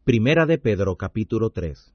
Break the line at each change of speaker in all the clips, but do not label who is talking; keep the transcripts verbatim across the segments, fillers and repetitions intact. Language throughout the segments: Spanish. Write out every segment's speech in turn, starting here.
Primera de Pedro capítulo tres.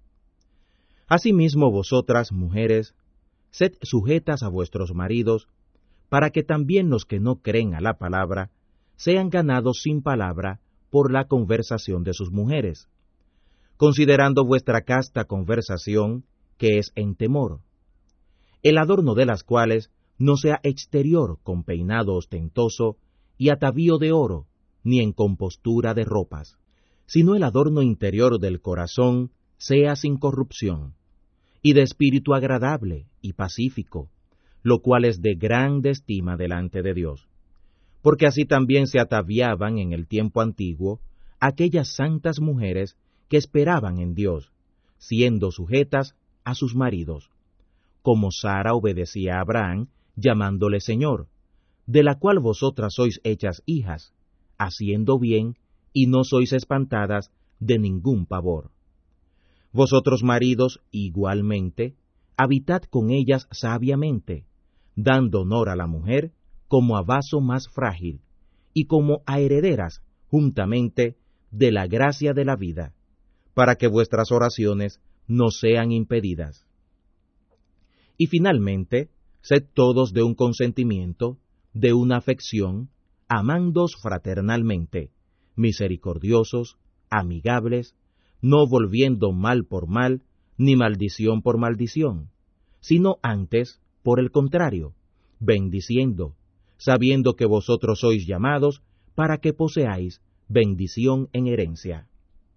Asimismo vosotras, mujeres, sed sujetas a vuestros maridos, para que también los que no creen a la palabra sean ganados sin palabra por la conversación de sus mujeres, considerando vuestra casta conversación, que es en temor, el adorno de las cuales no sea exterior con peinado ostentoso y atavío de oro, ni en compostura de ropas, sino el adorno interior del corazón sea sin corrupción, y de espíritu agradable y pacífico, lo cual es de grande estima delante de Dios. Porque así también se ataviaban en el tiempo antiguo aquellas santas mujeres que esperaban en Dios, siendo sujetas a sus maridos, como Sara obedecía a Abraham, llamándole Señor, de la cual vosotras sois hechas hijas, haciendo bien, y no sois espantadas de ningún pavor. Vosotros maridos, igualmente, habitad con ellas sabiamente, dando honor a la mujer como a vaso más frágil, y como a herederas, juntamente, de la gracia de la vida, para que vuestras oraciones no sean impedidas. Y finalmente, sed todos de un consentimiento, de una afección, amándoos fraternalmente, misericordiosos, amigables, no volviendo mal por mal, ni maldición por maldición, sino antes, por el contrario, bendiciendo, sabiendo que vosotros sois llamados para que poseáis bendición en herencia.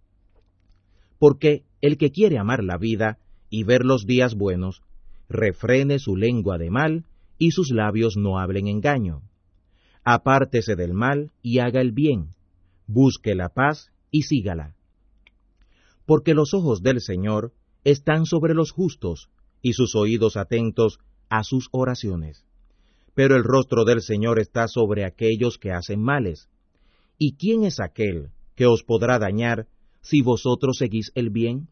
Porque el que quiere amar la vida y ver los días buenos, refrene su lengua de mal y sus labios no hablen engaño. Apártese del mal y haga el bien, busque la paz y sígala. Porque los ojos del Señor están sobre los justos, y sus oídos atentos a sus oraciones. Pero el rostro del Señor está sobre aquellos que hacen males. ¿Y quién es aquel que os podrá dañar si vosotros seguís el bien?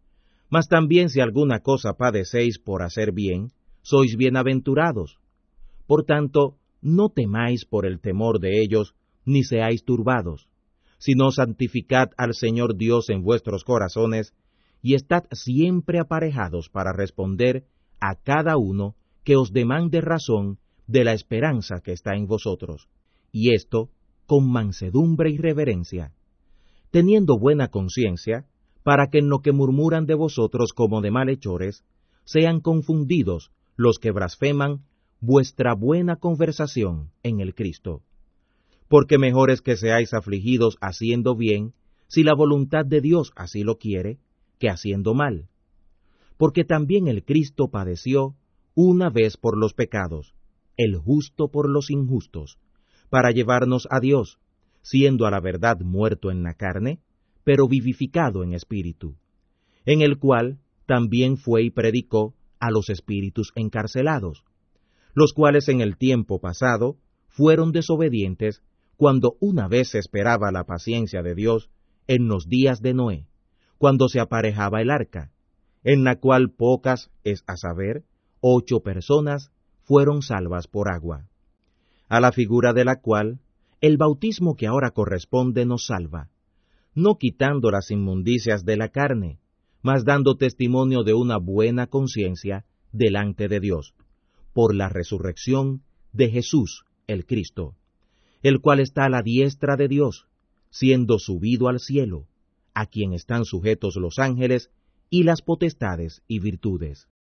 Mas también si alguna cosa padecéis por hacer bien, sois bienaventurados. Por tanto, no temáis por el temor de ellos, ni seáis turbados, sino santificad al Señor Dios en vuestros corazones, y estad siempre aparejados para responder a cada uno que os demande razón de la esperanza que está en vosotros, y esto con mansedumbre y reverencia, teniendo buena conciencia, para que en lo que murmuran de vosotros como de malhechores, sean confundidos los que blasfeman vuestra buena conversación en el Cristo. Porque mejor es que seáis afligidos haciendo bien, si la voluntad de Dios así lo quiere, que haciendo mal. Porque también el Cristo padeció una vez por los pecados, el justo por los injustos, para llevarnos a Dios, siendo a la verdad muerto en la carne, pero vivificado en espíritu, en el cual también fue y predicó a los espíritus encarcelados, los cuales en el tiempo pasado fueron desobedientes, cuando una vez se esperaba la paciencia de Dios en los días de Noé, cuando se aparejaba el arca, en la cual pocas, es a saber, ocho personas, fueron salvas por agua, a la figura de la cual el bautismo que ahora corresponde nos salva, no quitando las inmundicias de la carne, mas dando testimonio de una buena conciencia delante de Dios, por la resurrección de Jesús el Cristo, el cual está a la diestra de Dios, siendo subido al cielo, a quien están sujetos los ángeles y las potestades y virtudes.